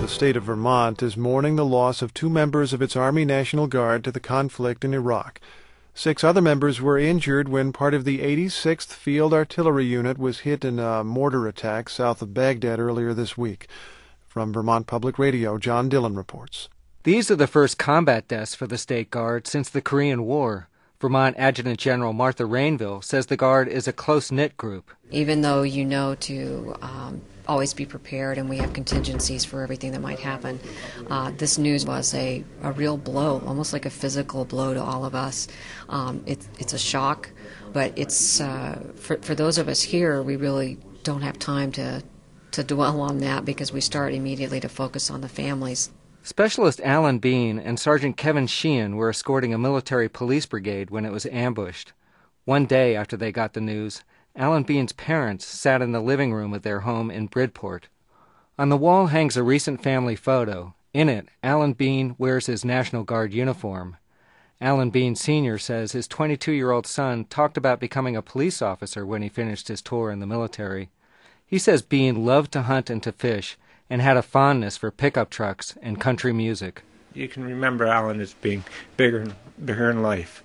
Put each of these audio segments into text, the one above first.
state of Vermont is mourning the loss of 2 members of its Army National Guard to the conflict in Iraq. 6 other members were injured when part of the 86th Field Artillery Unit was hit in a mortar attack south of Baghdad earlier this week. From Vermont Public Radio, John Dillon reports. These are the first combat deaths for the State Guard since the Korean War. Vermont Adjutant General Martha Rainville says the Guard is a close-knit group. Even though you know to always be prepared and we have contingencies for everything that might happen, this news was a real blow, almost like a physical blow to all of us. It's a shock, but it's for those of us here, we really don't have time to dwell on that because we start immediately to focus on the families. Specialist Alan Bean and Sergeant Kevin Sheehan were escorting a military police brigade when it was ambushed. One day after they got the news, Alan Bean's parents sat in the living room of their home in Bridport. On the wall hangs a recent family photo. In it, Alan Bean wears his National Guard uniform. Alan Bean Sr. says his 22-year-old son talked about becoming a police officer when he finished his tour in the military. He says Bean loved to hunt and to fish, and had a fondness for pickup trucks and country music. You can remember Alan as being bigger in life.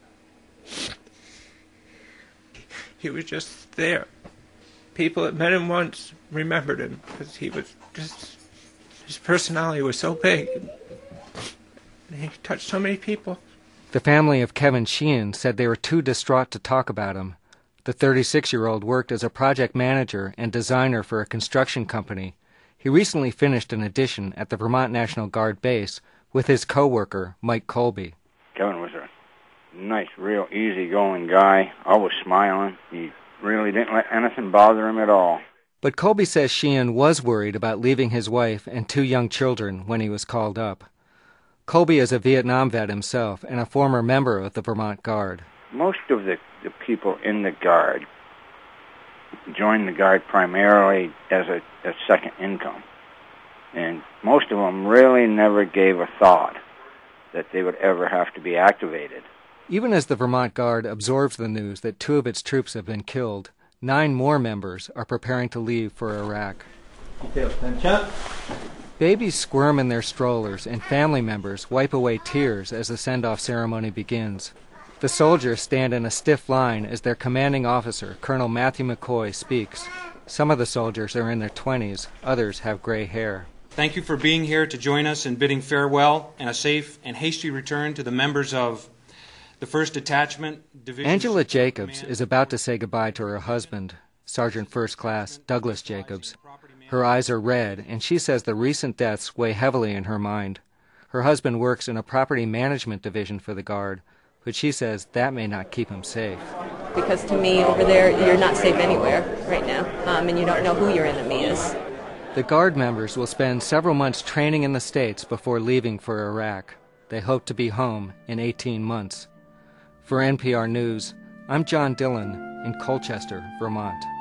He was just there. People that met him once remembered him because he was just, his personality was so big. And he touched so many people. The family of Kevin Sheehan said they were too distraught to talk about him. The 36-year-old worked as a project manager and designer for a construction company. He recently finished an addition at the Vermont National Guard base with his co-worker, Mike Colby. Kevin was a nice, real easygoing guy, always smiling. He really didn't let anything bother him at all. But Colby says Sheehan was worried about leaving his wife and 2 young children when he was called up. Colby is a Vietnam vet himself and a former member of the Vermont Guard. Most of the people in the Guard joined the Guard primarily as a second income. And most of them really never gave a thought that they would ever have to be activated. Even as the Vermont Guard absorbs the news that 2 of its troops have been killed, 9 more members are preparing to leave for Iraq. Babies squirm in their strollers, and family members wipe away tears as the send-off ceremony begins. The soldiers stand in a stiff line as their commanding officer, Colonel Matthew McCoy, speaks. Some of the soldiers are in their 20s, others have gray hair. Thank you for being here to join us in bidding farewell and a safe and hasty return to the members of the 1st Detachment Division. Angela Jacobs is about to say goodbye to her husband, Sergeant First Class Douglas Jacobs. Her eyes are red, and she says the recent deaths weigh heavily in her mind. Her husband works in a property management division for the Guard, but she says that may not keep him safe. Because to me, over there, you're not safe anywhere right now, and you don't know who your enemy is. The Guard members will spend several months training in the States before leaving for Iraq. They hope to be home in 18 months. For NPR News, I'm John Dillon in Colchester, Vermont.